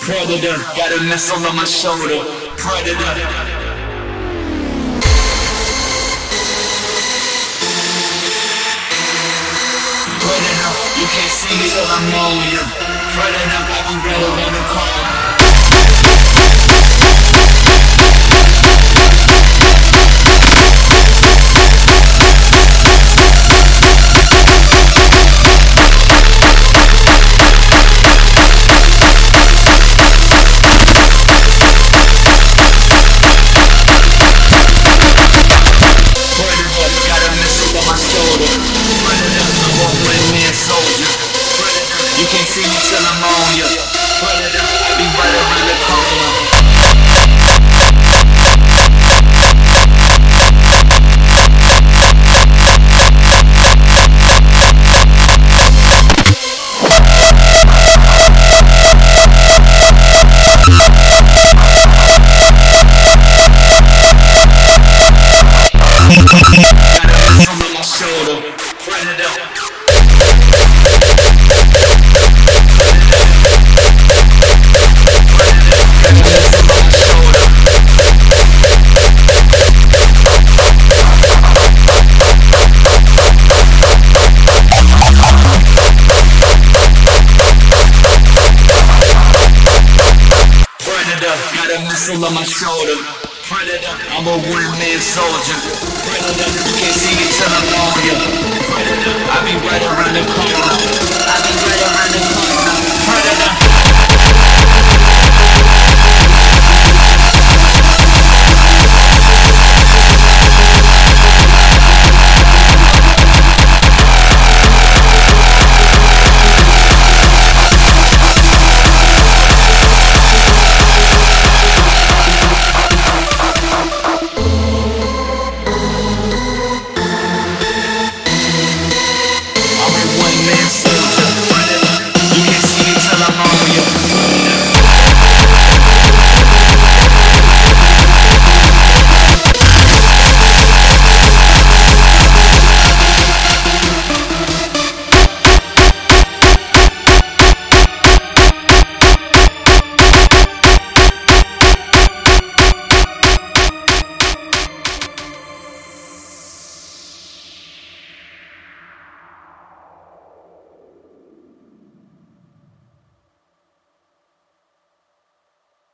Predator, got a missile on my shoulder. Predator. Predator, you can't see me till I'm on you. Predator, I can grab around the corner. You can't see me till I'm on ya. Predator, I be right around the corner. Got a missile on my shoulder. Predator. Got a missile on my shoulder. Predator, I'm a one-man soldier. Predator, you can't see me till I'm on ya. Predator, I be right around the corner. I be right around the corner.